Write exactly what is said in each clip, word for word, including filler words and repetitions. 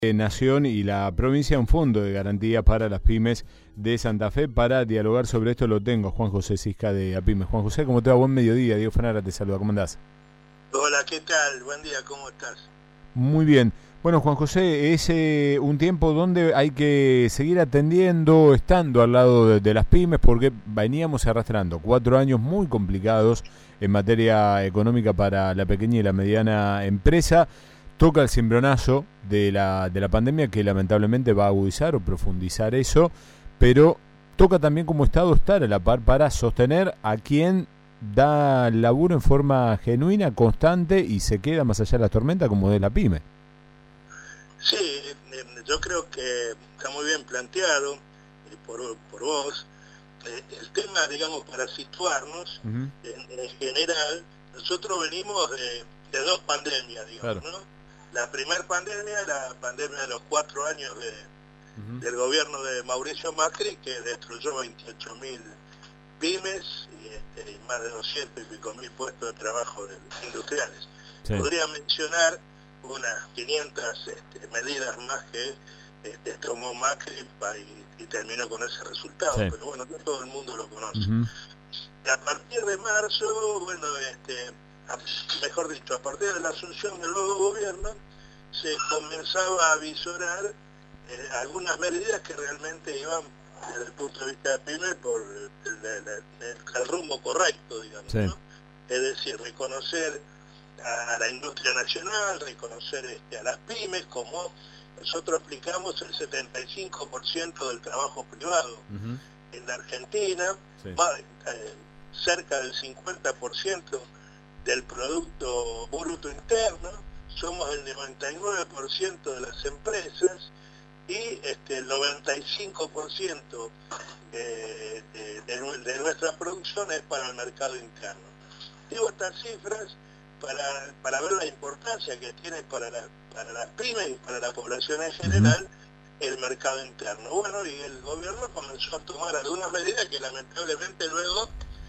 Nación y la provincia un fondo de garantía para las pymes de Santa Fe. Para dialogar sobre esto lo tengo Juan José Cisca de APymes. Juan José, ¿cómo te va? Buen mediodía. Diego Fanara te saluda. ¿Cómo andás? Hola, ¿qué tal? Buen día, ¿cómo estás? Muy bien. Bueno, Juan José, es eh, un tiempo donde hay que seguir atendiendo, estando al lado de, de las pymes, porque veníamos arrastrando cuatro años muy complicados en materia económica para la pequeña y la mediana empresa. Toca el cimbronazo de la, de la pandemia, que lamentablemente va a agudizar o profundizar eso, pero toca también como Estado estar a la par para sostener a quien da laburo en forma genuina, constante y se queda más allá de la tormenta, como de la pyme. Sí, yo creo que está muy bien planteado por, por vos. El tema, digamos, para situarnos, uh-huh. en, en general, nosotros venimos de, de dos pandemias, digamos, claro. ¿no? La primera pandemia, la pandemia de los cuatro años de, uh-huh. del gobierno de Mauricio Macri, que destruyó veintiocho mil pymes y, este, y más de doscientos y pico mil puestos de trabajo de, industriales. Sí. Podría mencionar unas quinientas este, medidas más que este, tomó Macri y, y terminó con ese resultado, sí. Pero bueno, no todo el mundo lo conoce. Uh-huh. A partir de marzo, bueno, este... mejor dicho, a partir de la asunción del nuevo gobierno, se comenzaba a visorar eh, algunas medidas que realmente iban, desde el punto de vista de PYME, por el, el, el, el rumbo correcto, digamos, sí. ¿no? Es decir, reconocer a, a la industria nacional, reconocer este, a las pymes, como nosotros aplicamos el setenta y cinco por ciento del trabajo privado uh-huh. en la Argentina, sí. más, eh, cerca del cincuenta por ciento del Producto Bruto Interno, somos el noventa y nueve por ciento de las empresas y este, el noventa y cinco por ciento de, de, de, de nuestra producción es para el mercado interno. Digo estas cifras para, para ver la importancia que tiene para, la, para las pymes y para la población en general uh-huh. el mercado interno. Bueno, y el gobierno comenzó a tomar algunas medidas que lamentablemente luego,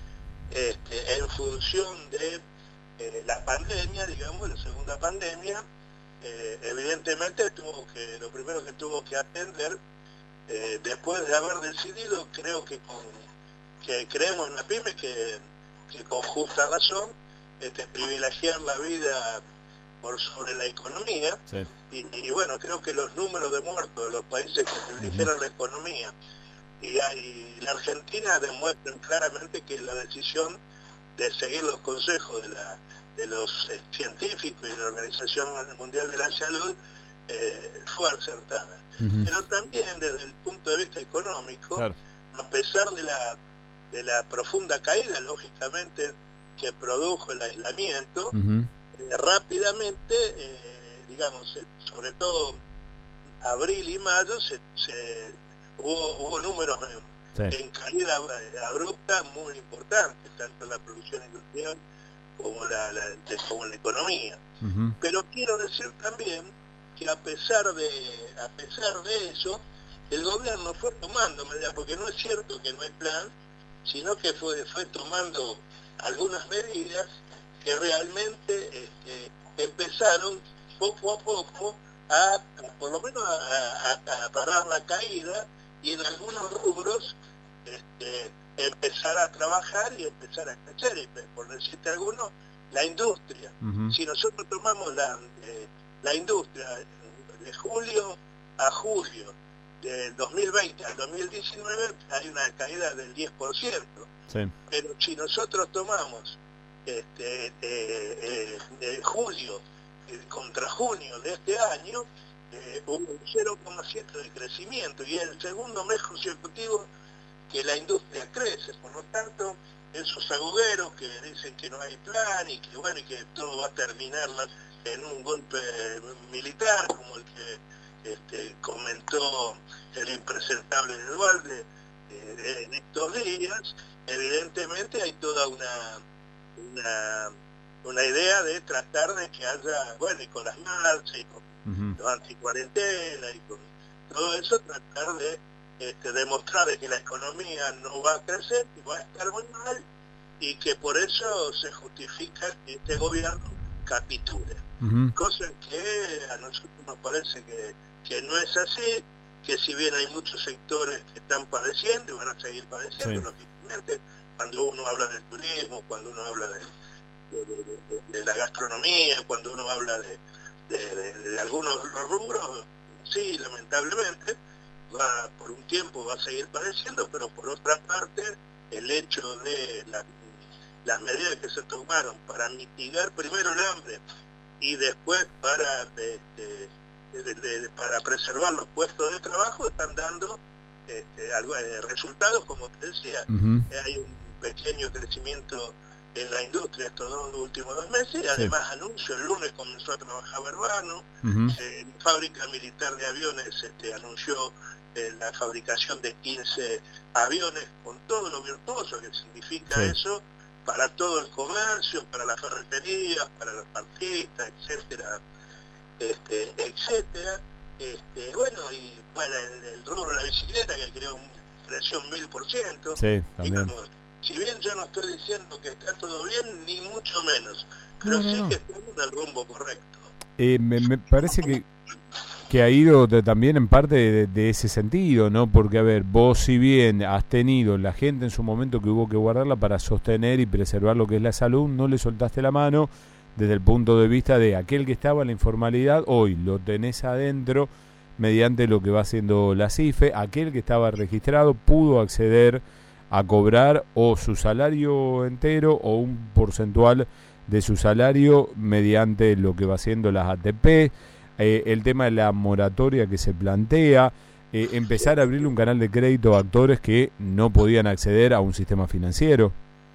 este, en función de Eh, la pandemia, digamos, la segunda pandemia, eh, evidentemente tuvo que, lo primero que tuvo que atender, eh, después de haber decidido, creo que con, que creemos en la pyme, que, que con justa razón, este, privilegiar la vida por sobre la economía, sí. y, y bueno, creo que los números de muertos de los países que privilegiaron uh-huh. la economía y, y la Argentina demuestran claramente que la decisión de seguir los consejos de, la, de los eh, científicos y de la Organización Mundial de la Salud eh, fue acertada. Uh-huh. Pero también desde el punto de vista económico, claro. a pesar de la, de la profunda caída, lógicamente, que produjo el aislamiento, uh-huh. eh, rápidamente, eh, digamos, sobre todo abril y mayo, se, se, hubo, hubo números en, Sí. en caída abrupta muy importante, tanto en la producción industrial como la, la, como en la economía. Uh-huh. Pero quiero decir también que a pesar de a pesar de eso, el gobierno fue tomando medidas, porque no es cierto que no hay plan, sino que fue, fue tomando algunas medidas que realmente este, empezaron poco a poco a, a por lo menos a, a, a parar la caída y en algunos rubros este, empezar a trabajar y empezar a crecer, y por decirte alguno, la industria. Uh-huh. Si nosotros tomamos la, eh, la industria de julio a julio del dos mil veinte al dos mil diecinueve, hay una caída del diez por ciento. Sí. Pero si nosotros tomamos este, eh, eh, eh, julio eh, contra junio de este año, Eh, hubo un cero coma siete de crecimiento y es el segundo mes consecutivo que la industria crece. Por lo tanto, esos agujeros que dicen que no hay plan y que bueno y que todo va a terminar en un golpe militar como el que este, comentó el impresentable del Valde eh, en estos días, evidentemente hay toda una una una idea de tratar de que haya, bueno, y con las marchas y con Uh-huh. los anticuarentena y con todo eso, tratar de este, demostrar de que la economía no va a crecer y va a estar muy mal y que por eso se justifica que este gobierno capitule. Uh-huh. Cosa que a nosotros nos parece que que no es así, que si bien hay muchos sectores que están padeciendo y van a seguir padeciendo, sí, lógicamente, cuando uno habla del turismo, cuando uno habla de, de, de, de, de la gastronomía, cuando uno habla de, de, de, de algunos los rubros, sí, lamentablemente, va por un tiempo va a seguir padeciendo, pero por otra parte, el hecho de la, las medidas que se tomaron para mitigar primero el hambre y después para de, de, de, de, de, para preservar los puestos de trabajo están dando este, algo, eh, resultados, como te decía. Uh-huh. eh, hay un pequeño crecimiento en la industria estos dos últimos dos meses, y además sí, anuncio, el lunes comenzó a trabajar Verbano, uh-huh, eh, la fábrica militar de aviones este, anunció eh, la fabricación de quince aviones con todo lo virtuoso que significa sí, eso para todo el comercio, para las ferreterías, para los artistas, etcétera, este, etcétera. Este, bueno, y para el, el rubro de la bicicleta, que creó un creció un mil por ciento. Sí, también. Digamos, si bien yo no estoy diciendo que está todo bien, ni mucho menos, pero no, no, sí no. que estamos en el rumbo correcto. Eh, me, me parece que que ha ido de, también en parte de, de ese sentido, ¿no? Porque, a ver, vos si bien has tenido la gente en su momento que hubo que guardarla para sostener y preservar lo que es la salud, no le soltaste la mano desde el punto de vista de aquel que estaba en la informalidad, hoy lo tenés adentro mediante lo que va haciendo la C I F E, aquel que estaba registrado pudo acceder a cobrar o su salario entero o un porcentual de su salario mediante lo que va haciendo las A T P, eh, el tema de la moratoria que se plantea, eh, empezar a abrirle un canal de crédito a actores que no podían acceder a un sistema financiero.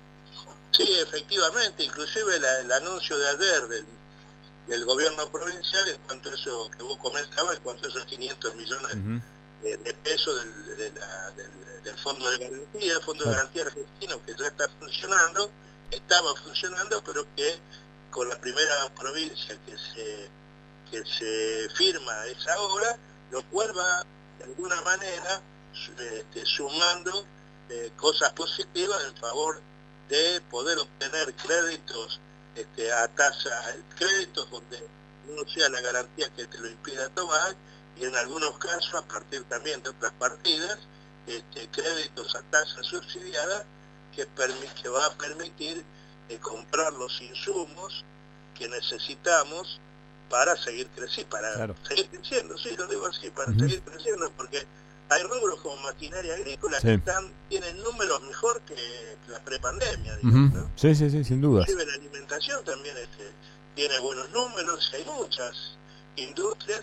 Sí, efectivamente, inclusive la, el anuncio de ayer del, del gobierno provincial en cuanto a eso que vos comentabas, en cuanto a esos quinientos millones uh-huh. de, de pesos del, de la, del, del Fondo de Garantía, el Fondo claro. de Garantía Argentino, que ya está funcionando, estaba funcionando, pero que con la primera provincia que se que se firma esa obra, lo cual va de alguna manera este, sumando eh, cosas positivas en favor de poder obtener créditos este, a tasa, créditos donde no sea la garantía que te lo impida tomar, y en algunos casos a partir también de otras partidas, este, créditos a tasa subsidiada que, permi que va a permitir eh, comprar los insumos que necesitamos para seguir creciendo, para claro. seguir creciendo, sí, lo digo así, para uh-huh. seguir creciendo, porque hay rubros como maquinaria agrícola sí. que están tienen números mejor que la prepandemia, digamos, uh-huh. ¿no? Sí, sí, sí, sin duda. Inclusive la alimentación también este, tiene buenos números, hay muchas industrias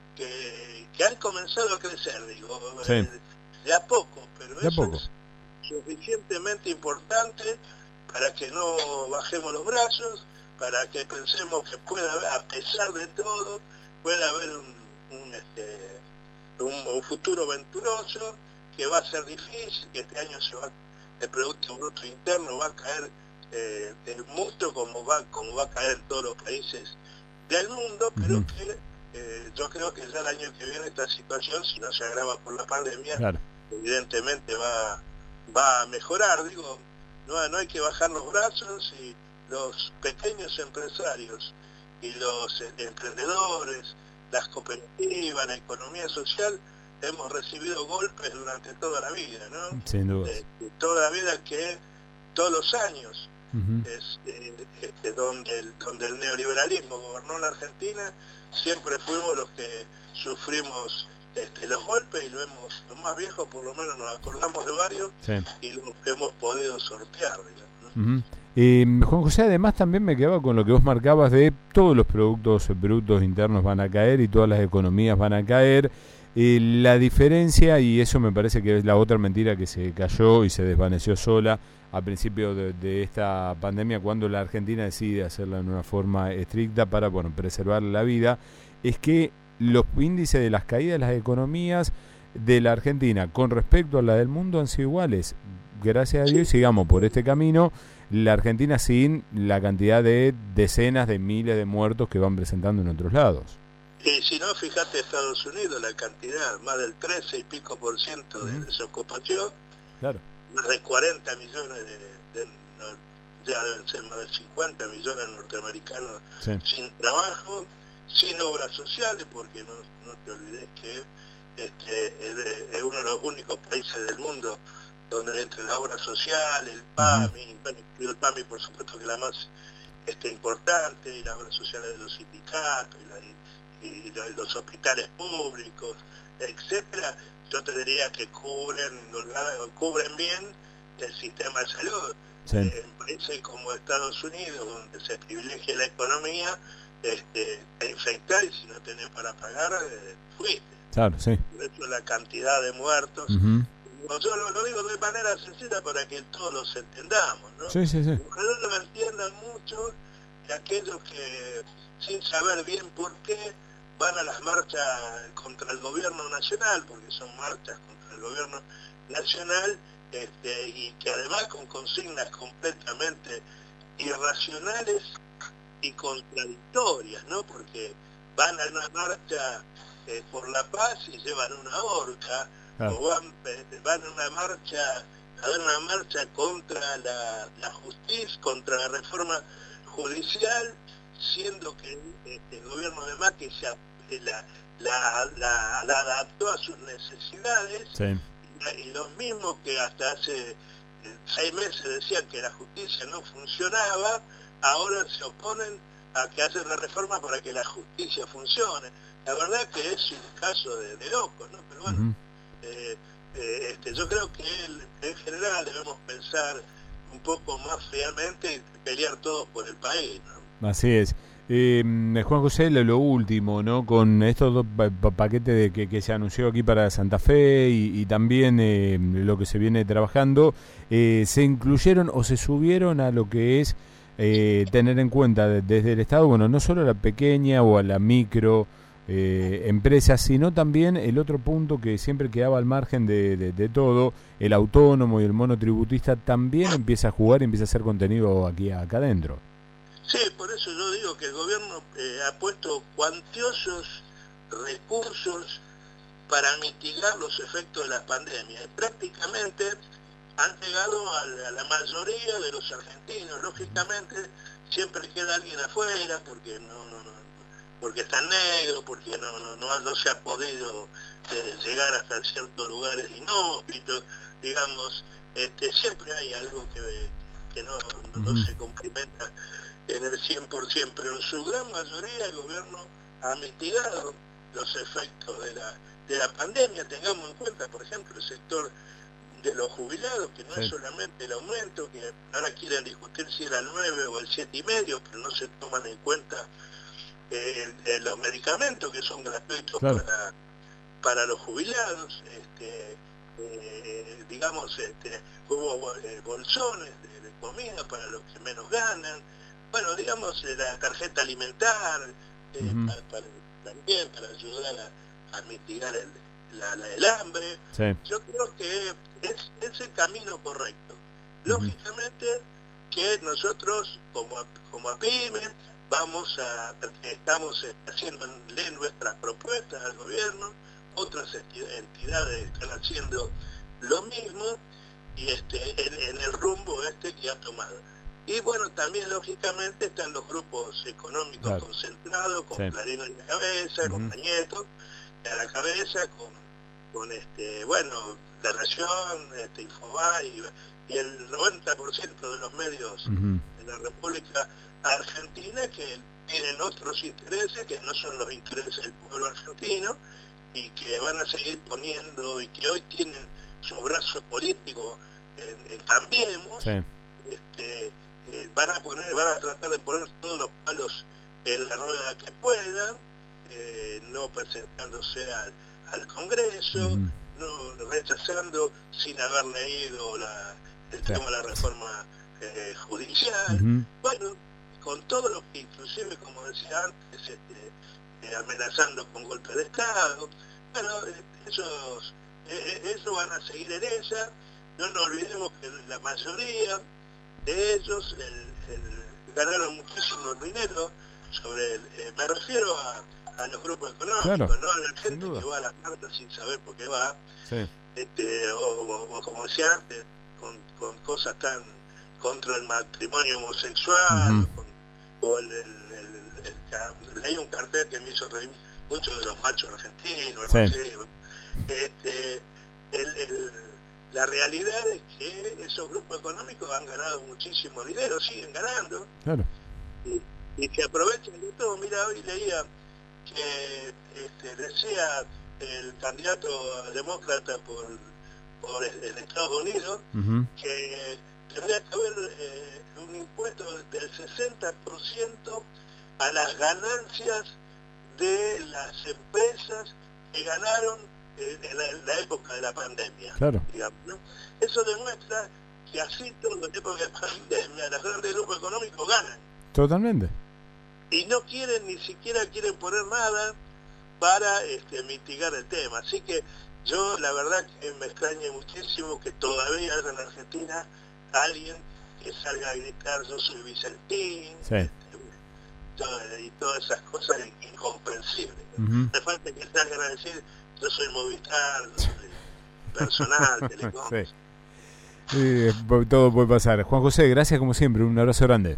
que, que han comenzado a crecer, digo, sí. eh, de a poco, pero de eso poco. es suficientemente importante para que no bajemos los brazos, para que pensemos que pueda haber, a pesar de todo, pueda haber un, un, este, un, un futuro venturoso, que va a ser difícil, que este año se va, el Producto Bruto Interno va a caer eh, del mundo como va, como va a caer en todos los países del mundo, pero uh-huh. que eh, yo creo que ya el año que viene esta situación, si no se agrava por la pandemia, claro. evidentemente va, va a mejorar. Digo, no, no hay que bajar los brazos, y los pequeños empresarios y los emprendedores, las cooperativas, la economía social, hemos recibido golpes durante toda la vida, ¿no? Sin duda. Eh, toda la vida que todos los años, uh-huh. es, eh, este, donde, el, donde el neoliberalismo gobernó la Argentina, siempre fuimos los que sufrimos este, los golpes, y lo hemos, los más viejos por lo menos nos acordamos de varios, sí. y los hemos podido sortear, digamos, ¿no? Uh-huh. Eh, Juan José, además también me quedaba con lo que vos marcabas de todos los productos brutos internos van a caer y todas las economías van a caer. Eh, la diferencia, y eso me parece que es la otra mentira que se cayó y se desvaneció sola a principio de, de esta pandemia, cuando la Argentina decide hacerla de una forma estricta para bueno preservar la vida, es que los índices de las caídas de las economías de la Argentina con respecto a la del mundo han sido iguales. Gracias a Dios, sigamos por este camino. La Argentina sin la cantidad de decenas de miles de muertos que van presentando en otros lados. Y si no, fíjate Estados Unidos, la cantidad, más del trece y pico por ciento de uh-huh. desocupación, claro. más de cuarenta millones de, de, de ya deben ser más de cincuenta millones norteamericanos sí. sin trabajo, sin obras sociales, porque no, no te olvides que este, es, es uno de los únicos países del mundo donde entre la obra social, el PAMI, uh-huh. bueno, el PAMI por supuesto que es la más este, importante, y la obra social de los sindicatos, y, la, y, y los hospitales públicos, etcétera, yo te diría que cubren, cubren bien el sistema de salud. Sí. Eh, en países como Estados Unidos, donde se privilegia la economía, este, te infectás y si no tenés para pagar, eh, fuiste. Claro, sí. Por eso la cantidad de muertos. Uh-huh. Yo lo, lo digo de manera sencilla para que todos los entendamos, ¿no? Sí, sí, sí. No lo entiendan mucho de aquellos que, sin saber bien por qué, van a las marchas contra el gobierno nacional, porque son marchas contra el gobierno nacional, este, y que además con consignas completamente irracionales y contradictorias, ¿no? Porque van a una marcha eh, por la paz y llevan una horca, ah. o van, eh, van a una marcha a dar una marcha contra la, la justicia, contra la reforma judicial, siendo que este, el gobierno de Macri se, la, la, la, la adaptó a sus necesidades. Sí. Y los mismos que hasta hace seis meses decían que la justicia no funcionaba, ahora se oponen a que hacen la reforma para que la justicia funcione. La verdad que es un caso de, de locos, ¿no? Pero bueno, uh-huh. eh, eh, este, yo creo que en general debemos pensar un poco más fríamente y pelear todos por el país, ¿no? Así es. Eh, Juan José, lo último, ¿no? Con estos dos pa- paquetes de que, que se anunció aquí para Santa Fe y, y también eh, lo que se viene trabajando, eh, ¿se incluyeron o se subieron a lo que es eh, tener en cuenta desde el Estado, bueno, no solo a la pequeña o a la micro eh, empresa, sino también el otro punto que siempre quedaba al margen de, de, de todo, el autónomo y el monotributista también empieza a jugar y empieza a hacer contenido aquí acá adentro? Sí, por eso yo digo que el gobierno eh, ha puesto cuantiosos recursos para mitigar los efectos de la pandemia. Y prácticamente han llegado a la, a la mayoría de los argentinos. Lógicamente siempre queda alguien afuera porque no, no, no porque está negro, porque no, no, no, no se ha podido eh, llegar hasta ciertos lugares inhóspitos, digamos, este, siempre hay algo que, que no, no, no se complementa en el cien por ciento, pero en su gran mayoría el gobierno ha mitigado los efectos de la, de la pandemia. Tengamos en cuenta, por ejemplo, el sector de los jubilados, que no sí. es solamente el aumento, que ahora quieren discutir si era el nueve o el siete y medio, pero no se toman en cuenta eh, el, los medicamentos que son gratuitos claro. para, para los jubilados. Este, eh, digamos, este, hubo eh, bolsones de, de comida para los que menos ganan. Bueno, digamos, la tarjeta alimentar, eh, uh-huh. para, para, también para ayudar a, a mitigar el, la, la, el hambre. Sí. Yo creo que es, es el camino correcto. Uh-huh. Lógicamente que nosotros, como, como a PYME, vamos a, estamos haciendo nuestras propuestas al gobierno, otras entidades están haciendo lo mismo, y este, en, en el rumbo este que ha tomado. Y bueno, también lógicamente están los grupos económicos claro. concentrados, con sí. Clarín en la cabeza, uh-huh. con Cañeto a la cabeza, con, con este, bueno, La Nación, este, Infobae, y, y el noventa por ciento de los medios uh-huh. de la República Argentina que tienen otros intereses, que no son los intereses del pueblo argentino, y que van a seguir poniendo, y que hoy tienen su brazo político en, en Cambiemos, sí. este, Eh, van a poner, van a tratar de poner todos los palos en la rueda que puedan, eh, no presentándose al, al Congreso, mm. no rechazando sin haber leído la, el tema de la reforma eh, judicial, mm-hmm. bueno, con todo lo que inclusive, como decía antes, este, eh, amenazando con golpe de Estado. Bueno, eh, esos, eh, eso van a seguir en esa. No nos olvidemos que la mayoría de ellos el, el, ganaron muchísimo dinero sobre el, eh, me refiero a, a los grupos económicos, claro, no a la gente que va a las marcas sin saber por qué va, sí. este, o, o, o como decía antes, con, con cosas tan contra el matrimonio homosexual, uh-huh. con, o el, el, el, leí un cartel que me hizo reír muchos de los machos argentinos, sí. no sé, este, el, el, la realidad es que esos grupos económicos han ganado muchísimo dinero, siguen ganando, claro. y, y que aprovechen de todo. Mira, hoy leía que este, decía el candidato demócrata por, por el, el Estados Unidos, uh-huh, que tendría que haber eh, un impuesto del sesenta por ciento a las ganancias de las empresas que ganaron en la, en la época de la pandemia. Claro. Digamos, ¿no? Eso demuestra que así todo en la época de la pandemia los grandes grupos económicos ganan. Totalmente. Y no quieren, ni siquiera quieren poner nada para este, mitigar el tema. Así que yo la verdad que me extraña muchísimo que todavía haya en Argentina alguien que salga a gritar yo soy Vicentín, sí, este, y todas esas cosas incomprensibles. Uh-huh. Me falta que salgan a decir yo soy Movistar, yo soy Personal, Telecom. Sí. Eh, todo puede pasar. Juan José, gracias como siempre, un abrazo grande.